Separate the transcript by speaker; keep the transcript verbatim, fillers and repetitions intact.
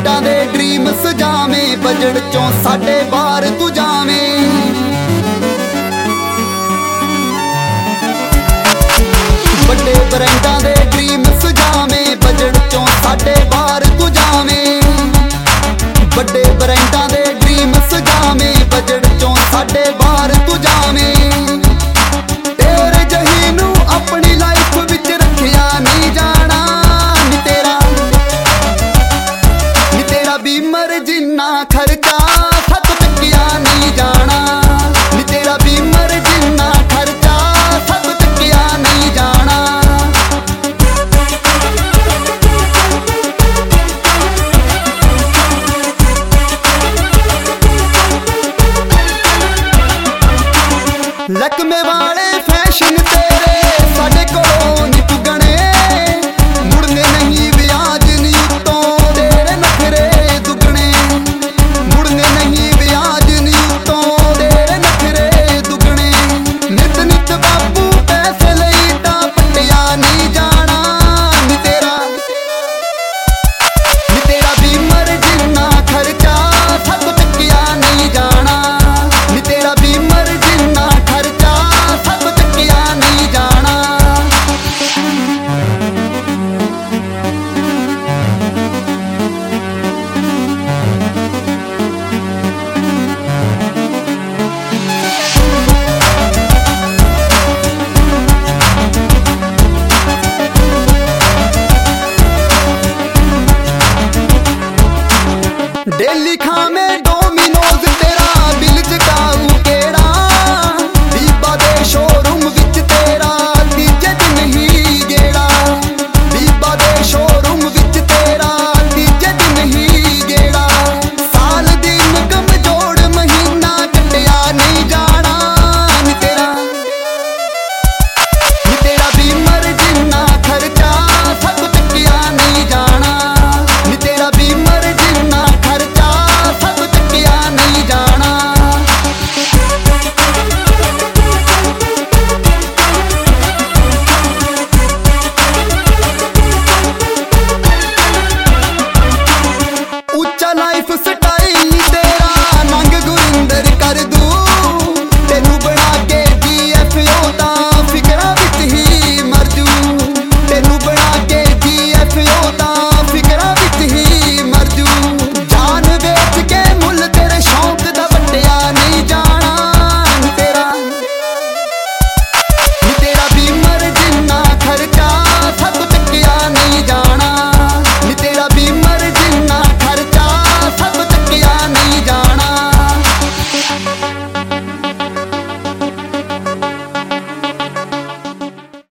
Speaker 1: ब्रांडां दे dream सजावें, budget चों साडे बाहर तू जावें। बड़े ब्रांडां दे ड्रीम सजावें, बजट चों साडे बाहर तू जावें। बड़े ब्रांडां दे ड्रीम सजावें, बजट चों साडे बाहर तू जावें। तेरे जही नू अपनी लाइफ विच रखिया नहीं जाना, नी तेरा नी तेरा बीमर जिन्ना खर्चा सत चक्किया नहीं जाना, नी तेरा बीमर जिन्ना खर्चा सत चक्किया नहीं जाना। लकमे वाले फैशन तेरे